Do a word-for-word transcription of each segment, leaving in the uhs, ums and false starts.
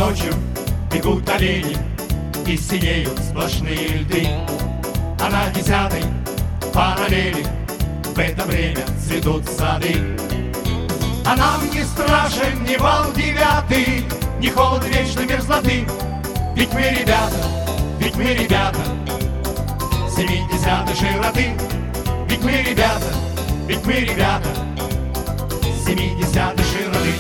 ночью бегут олени и синеют сплошные льды. А на десятой параллели в это время цветут сады. А нам не страшен ни вал девятый, ни холод вечной мерзлоты. Ведь мы ребята, ведь мы ребята семидесятой широты. Ведь мы ребята, ведь мы ребята семидесятой широты.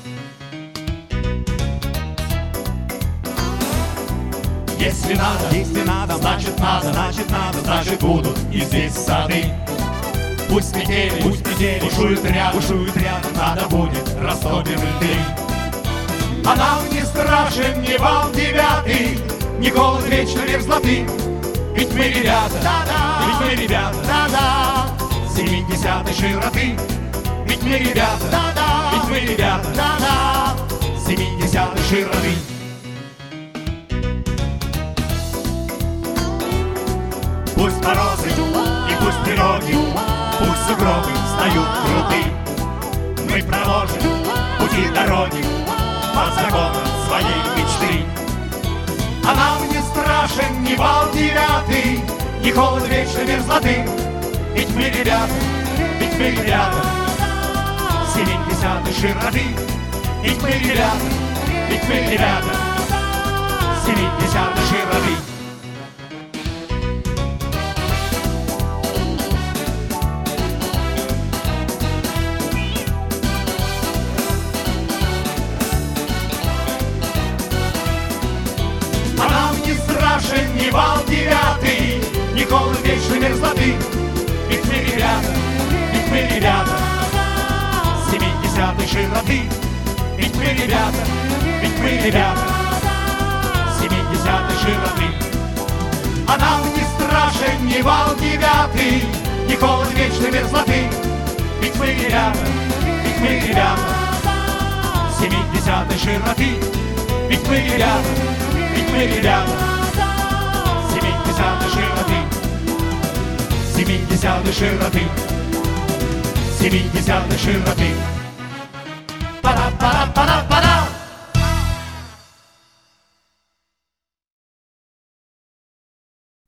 Если надо, если надо, значит надо, значит надо, значит будут и здесь сады. Пусть метели, пусть метели, бушуют рядом, бушуют рядом, надо будет, растопим льды. А нам не страшен ни вал девятый, ни голод вечной мерзлоты. Ведь мы ребята, да-да, ведь мы ребята, да-да, семидесятой широты. Ведь мы ребята, да-да, ведь мы ребята, да-да, семидесятой широты. Пусть морозы и пусть пироги, пусть сугробы встают круты. Мы проложим пути дороги по законам своей мечты. А нам не страшен ни вал девятый, ни холод вечной мерзлоты. Ведь мы ребята, ведь мы ребята семидесятой широты. Ведь мы ребята, ведь мы ребята семидесятой широты. Ни вал девятый, ни холод вечной мерзлоты. Ведь мы ребята, ведь мы ребята семидесятой широты. Ведь мы ребята, ведь мы ребята семидесятой широты. А нам не страшен ни вал девятый, ни холод вечной мерзлоты. Ведь мы ребята, ведь мы ребята семидесятой широты. Ведь мы ребята, ведь мы ребята семидесятой широты, семидесятой широты, семидесятой широты.